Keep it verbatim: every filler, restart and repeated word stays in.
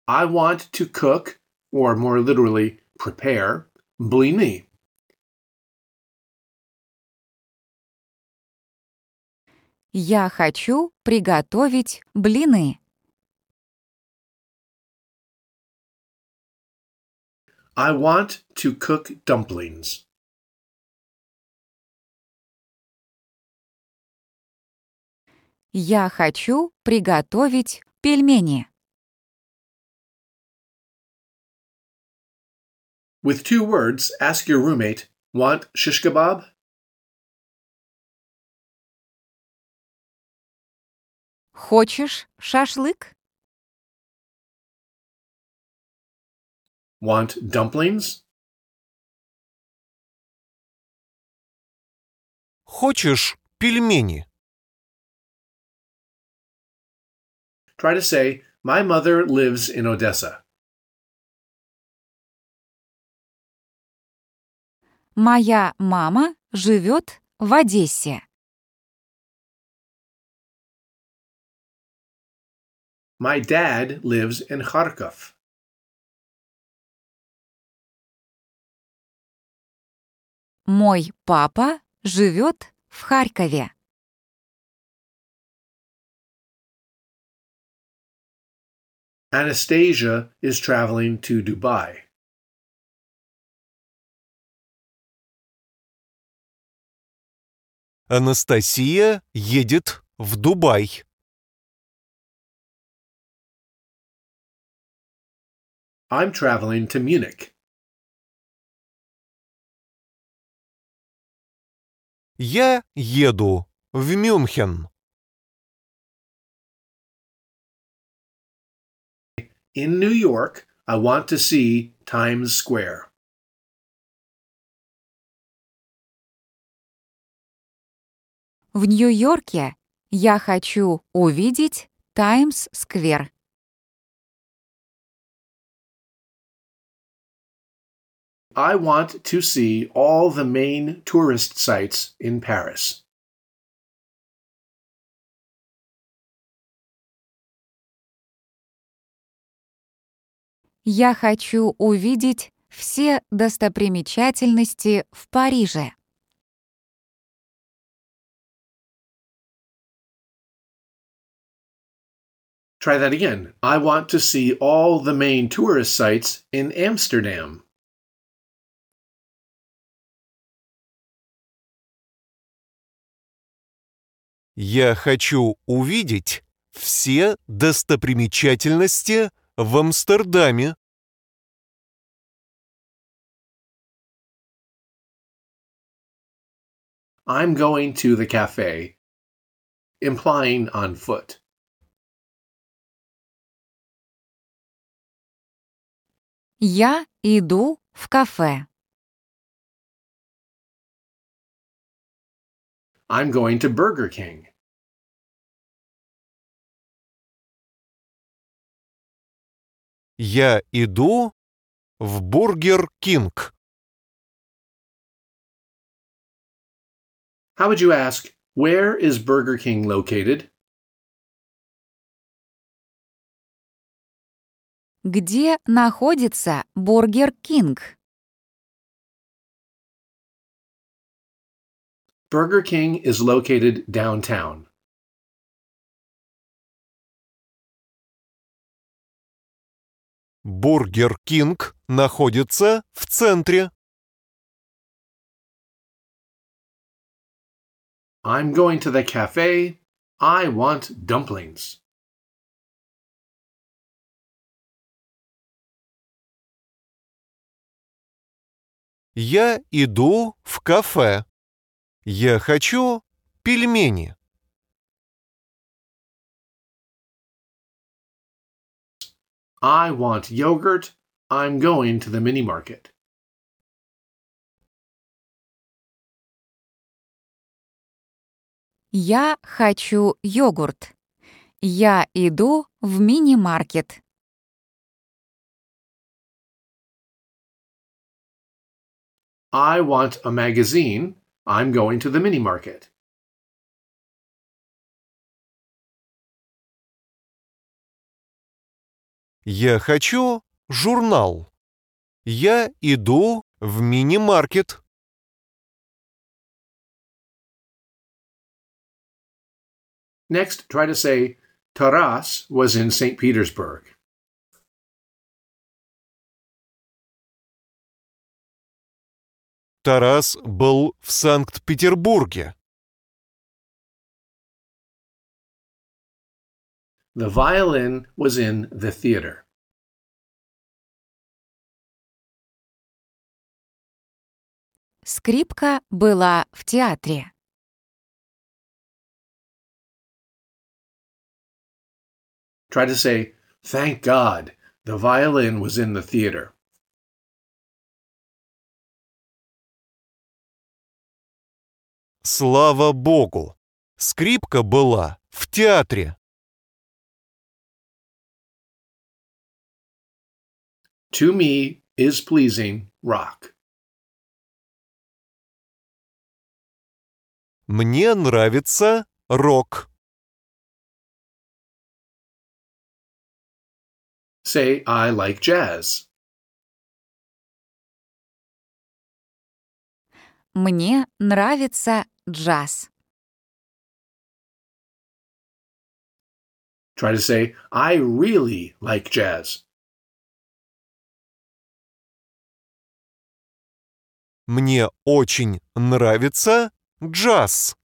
I want to cook, or more literally, prepare, блины. Я хочу приготовить блины. I want to cook dumplings. Я хочу приготовить пельмени. With two words, ask your roommate, want shish kebab? Хочешь шашлык? Want dumplings? Хочешь пельмени? Try to say, my mother lives in Odessa. Моя мама живет в Одессе. My dad lives in Kharkov. Мой папа живет в Харькове. Anastasia is traveling to Dubai. Анастасия едет в Дубай. I'm traveling to Munich. Я еду в Мюнхен. In New York, I want to see Times Square. В Нью-Йорке я хочу увидеть Таймс-сквер. I want to see all the main tourist sites in Paris. Я хочу увидеть все достопримечательности в Париже. Try that again. I want to see all the main tourist sites in Amsterdam. Я хочу увидеть все достопримечательности в Амстердаме. I'm going to the cafe, implying on foot. Я иду в кафе. I'm going to Burger King. Я иду в Бургер Кинг. How would you ask, where is Burger King located? Где находится Бургер Кинг? Burger King is located downtown. Бургер Кинг находится в центре. I'm going to the cafe. I want dumplings. Я иду в кафе. Я хочу пельмени. I want yogurt. I'm going to the mini market. Я хочу йогурт. Я иду в мини-маркет. I want a magazine. I'm going to the mini market. Я хочу журнал. Я иду в мини-маркет. Next, try to say, Taras was in Saint Petersburg. Тарас был в Санкт-Петербурге. The violin was in the theater. Скрипка была в театре. Try to say, thank God, the violin was in the theater. Слава Богу! Скрипка была в театре. To me is pleasing rock. Мне нравится рок. Say, I like jazz. Мне нравится джаз. Try to say, I really like jazz. Мне очень нравится джаз.